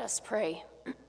us pray.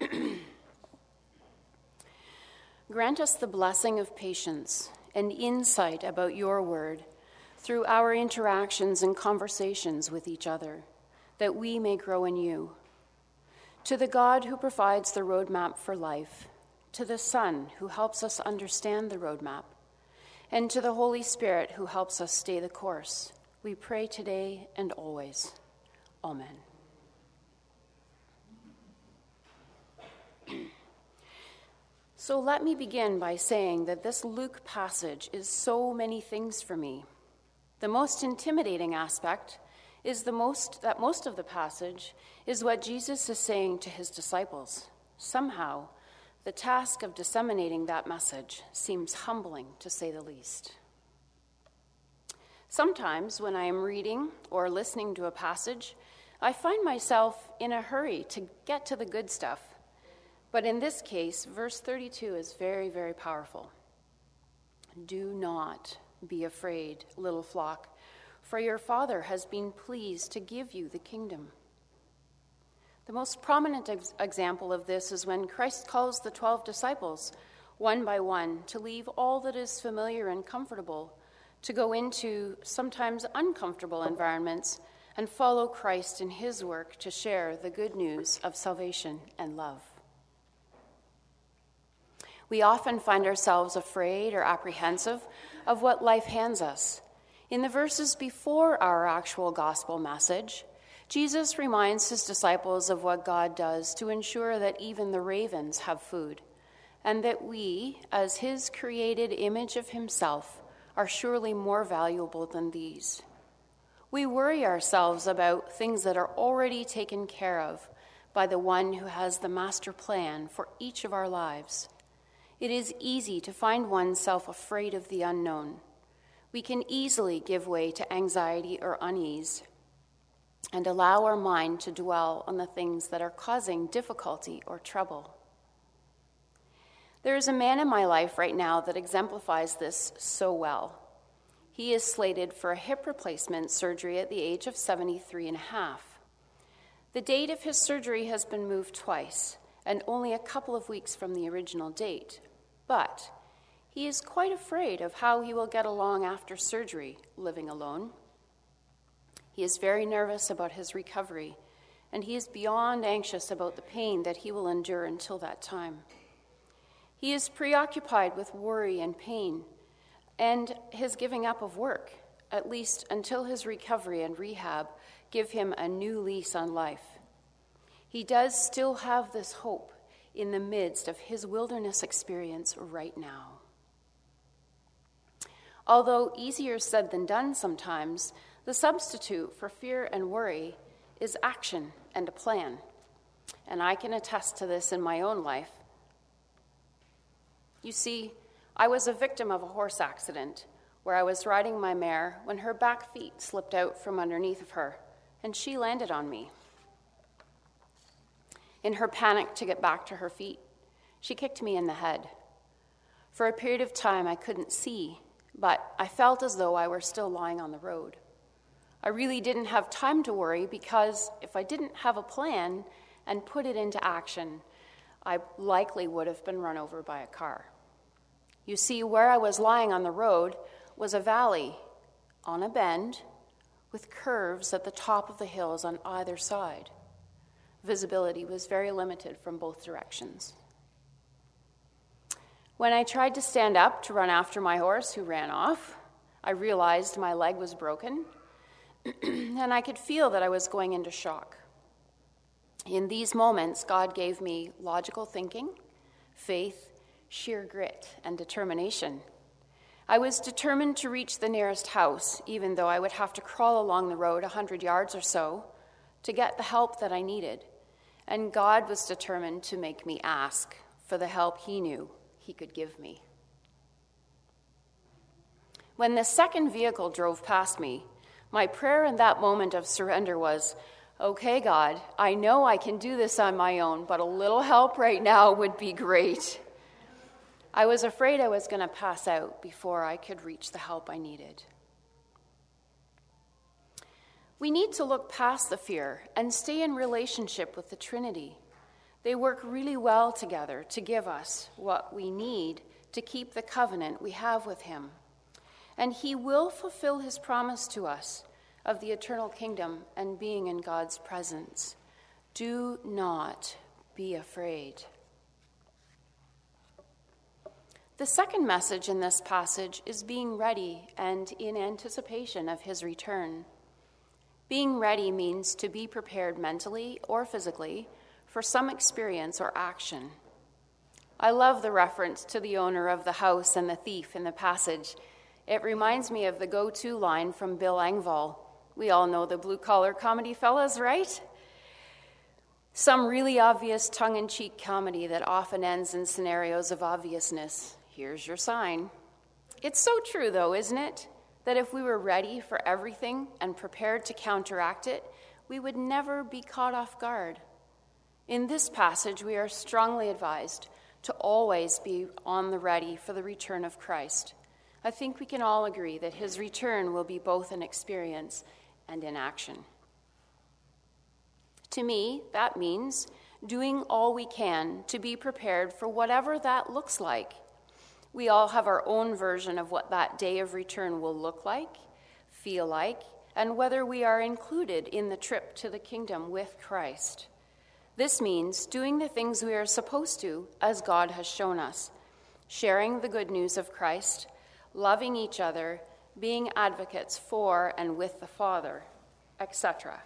Grant us the blessing of patience and insight about your word through our interactions and conversations with each other, that we may grow in you. To the God who provides the roadmap for life, to the Son who helps us understand the roadmap, and to the Holy Spirit who helps us stay the course, we pray today and always. Amen. So let me begin by saying that this Luke passage is so many things for me. The most intimidating aspect is that most of the passage is what Jesus is saying to his disciples. Somehow, the task of disseminating that message seems humbling, to say the least. Sometimes when I am reading or listening to a passage, I find myself in a hurry to get to the good stuff. But in this case, verse 32 is very, very powerful. Do not be afraid, little flock, for your Father has been pleased to give you the kingdom. The most prominent example of this is when Christ calls the 12 disciples, one by one, to leave all that is familiar and comfortable, to go into sometimes uncomfortable environments and follow Christ in his work to share the good news of salvation and love. We often find ourselves afraid or apprehensive of what life hands us. In the verses before our actual gospel message, Jesus reminds his disciples of what God does to ensure that even the ravens have food, and that we, as his created image of himself, are surely more valuable than these. We worry ourselves about things that are already taken care of by the one who has the master plan for each of our lives. It is easy to find oneself afraid of the unknown. We can easily give way to anxiety or unease and allow our mind to dwell on the things that are causing difficulty or trouble. There is a man in my life right now that exemplifies this so well. He is slated for a hip replacement surgery at the age of 73 and a half. The date of his surgery has been moved twice, and only a couple of weeks from the original date. But he is quite afraid of how he will get along after surgery, living alone. He is very nervous about his recovery, and he is beyond anxious about the pain that he will endure until that time. He is preoccupied with worry and pain, and his giving up of work, at least until his recovery and rehab give him a new lease on life. He does still have this hope in the midst of his wilderness experience right now. Although easier said than done sometimes, the substitute for fear and worry is action and a plan. And I can attest to this in my own life. You see, I was a victim of a horse accident where I was riding my mare when her back feet slipped out from underneath of her, and she landed on me. In her panic to get back to her feet, she kicked me in the head. For a period of time, I couldn't see, but I felt as though I were still lying on the road. I really didn't have time to worry because if I didn't have a plan and put it into action, I likely would have been run over by a car. You see, where I was lying on the road was a valley on a bend with curves at the top of the hills on either side. Visibility was very limited from both directions. When I tried to stand up to run after my horse, who ran off, I realized my leg was broken, and I could feel that I was going into shock. In these moments, God gave me logical thinking, faith, sheer grit, and determination. I was determined to reach the nearest house, even though I would have to crawl along the road 100 yards or so to get the help that I needed. And God was determined to make me ask for the help he knew he could give me. When the second vehicle drove past me, my prayer in that moment of surrender was, okay, God, I know I can do this on my own, but a little help right now would be great. I was afraid I was going to pass out before I could reach the help I needed. We need to look past the fear and stay in relationship with the Trinity. They work really well together to give us what we need to keep the covenant we have with him. And he will fulfill his promise to us of the eternal kingdom and being in God's presence. Do not be afraid. The second message in this passage is being ready and in anticipation of his return. Being ready means to be prepared mentally or physically for some experience or action. I love the reference to the owner of the house and the thief in the passage. It reminds me of the go-to line from Bill Engvall. We all know the blue-collar comedy fellas, right? Some really obvious tongue-in-cheek comedy that often ends in scenarios of obviousness. Here's your sign. It's so true, though, isn't it? That if we were ready for everything and prepared to counteract it, we would never be caught off guard. In this passage, we are strongly advised to always be on the ready for the return of Christ. I think we can all agree that his return will be both an experience and in action. To me, that means doing all we can to be prepared for whatever that looks like. We all have our own version of what that day of return will look like, feel like, and whether we are included in the trip to the kingdom with Christ. This means doing the things we are supposed to as God has shown us, sharing the good news of Christ, loving each other, being advocates for and with the Father, etc.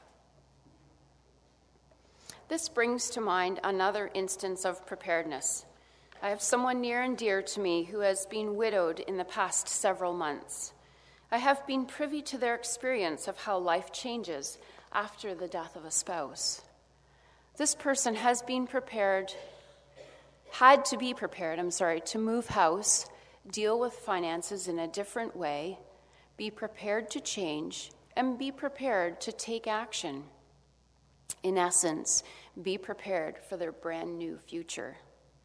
This brings to mind another instance of preparedness. I have someone near and dear to me who has been widowed in the past several months. I have been privy to their experience of how life changes after the death of a spouse. This person had to be prepared, to move house, deal with finances in a different way, be prepared to change, and be prepared to take action. In essence, be prepared for their brand new future.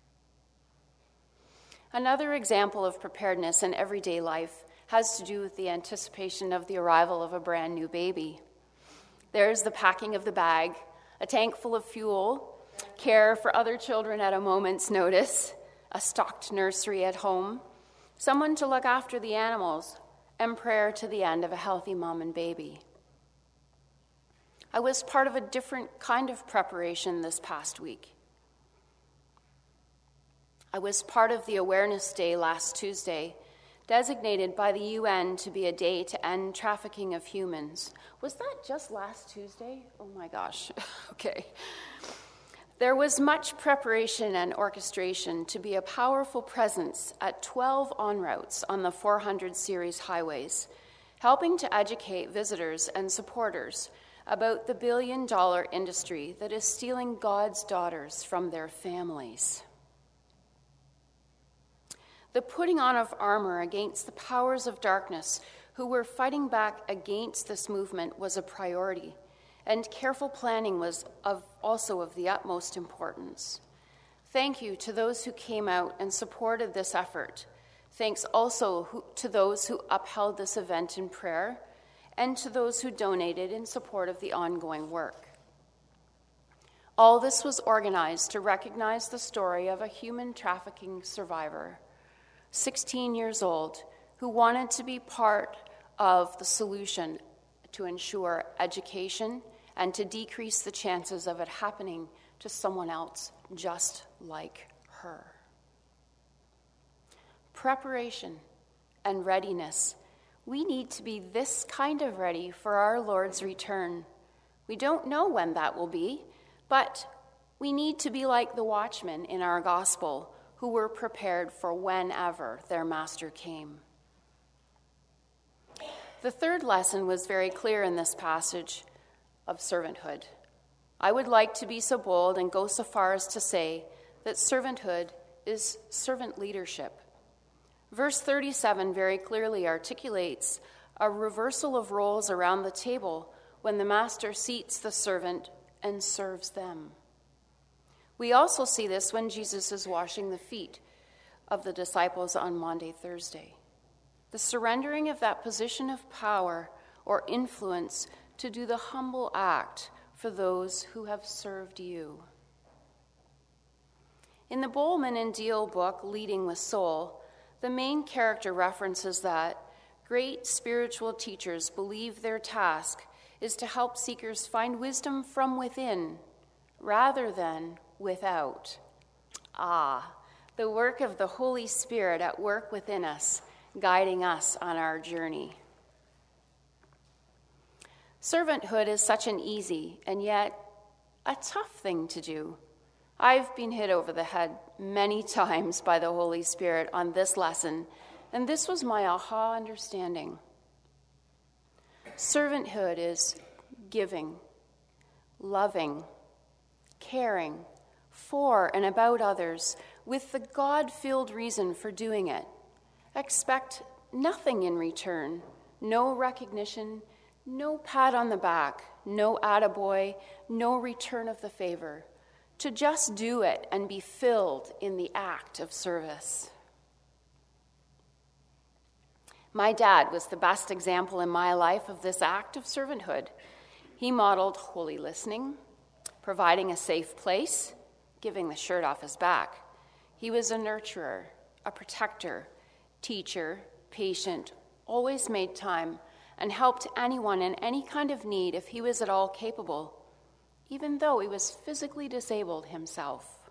Another example of preparedness in everyday life has to do with the anticipation of the arrival of a brand new baby. There's the packing of the bag, a tank full of fuel, care for other children at a moment's notice, a stocked nursery at home, someone to look after the animals, and prayer to the end of a healthy mom and baby. I was part of a different kind of preparation this past week. I was part of the Awareness Day last Tuesday, designated by the UN to be a day to end trafficking of humans. Was that just last Tuesday? Oh my gosh. Okay. There was much preparation and orchestration to be a powerful presence at 12 en routes on the 400 series highways, helping to educate visitors and supporters about the billion-dollar industry that is stealing God's daughters from their families. The putting on of armor against the powers of darkness who were fighting back against this movement was a priority, and careful planning was also of the utmost importance. Thank you to those who came out and supported this effort. Thanks also to those who upheld this event in prayer, and to those who donated in support of the ongoing work. All this was organized to recognize the story of a human trafficking survivor, 16 years old, who wanted to be part of the solution to ensure education and to decrease the chances of it happening to someone else just like her. Preparation and readiness. We need to be this kind of ready for our Lord's return. We don't know when that will be, but we need to be like the watchmen in our gospel who were prepared for whenever their master came. The third lesson was very clear in this passage of servanthood. I would like to be so bold and go so far as to say that servanthood is servant leadership. Verse 37 very clearly articulates a reversal of roles around the table when the master seats the servant and serves them. We also see this when Jesus is washing the feet of the disciples on Maundy Thursday. The surrendering of that position of power or influence to do the humble act for those who have served you. In the Bowman and Deal book, Leading with Soul, the main character references that great spiritual teachers believe their task is to help seekers find wisdom from within rather than without. The work of the Holy Spirit at work within us, guiding us on our journey. Servanthood is such an easy and yet a tough thing to do. I've been hit over the head many times by the Holy Spirit on this lesson, and this was my aha understanding. Servanthood is giving, loving, caring for and about others with the God-filled reason for doing it. Expect nothing in return, no recognition, no pat on the back, no attaboy, no return of the favor. To just do it and be filled in the act of service. My dad was the best example in my life of this act of servanthood. He modeled holy listening, providing a safe place, giving the shirt off his back. He was a nurturer, a protector, teacher, patient, always made time, and helped anyone in any kind of need if he was at all capable, even though he was physically disabled himself.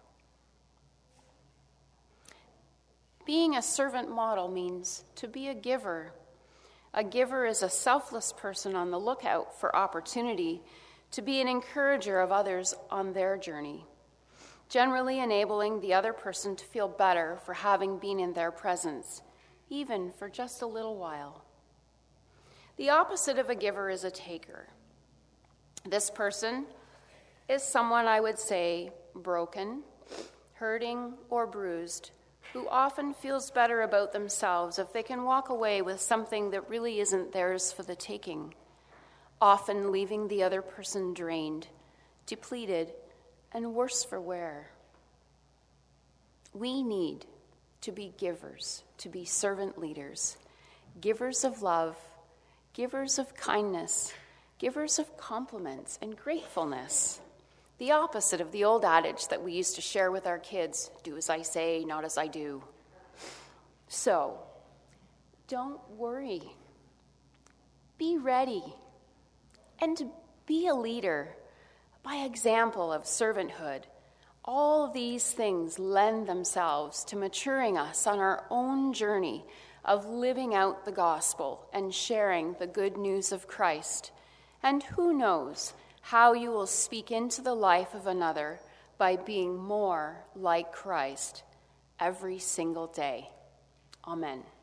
Being a servant model means to be a giver. A giver is a selfless person on the lookout for opportunity to be an encourager of others on their journey, generally enabling the other person to feel better for having been in their presence, even for just a little while. The opposite of a giver is a taker. This person is someone I would say broken, hurting, or bruised, who often feels better about themselves if they can walk away with something that really isn't theirs for the taking, often leaving the other person drained, depleted, and worse for wear. We need to be givers, to be servant leaders, givers of love, givers of kindness, givers of compliments and gratefulness. The opposite of the old adage that we used to share with our kids, do as I say, not as I do. So, don't worry. Be ready. And to be a leader by example of servanthood. All these things lend themselves to maturing us on our own journey of living out the gospel and sharing the good news of Christ. And who knows how you will speak into the life of another by being more like Christ every single day. Amen.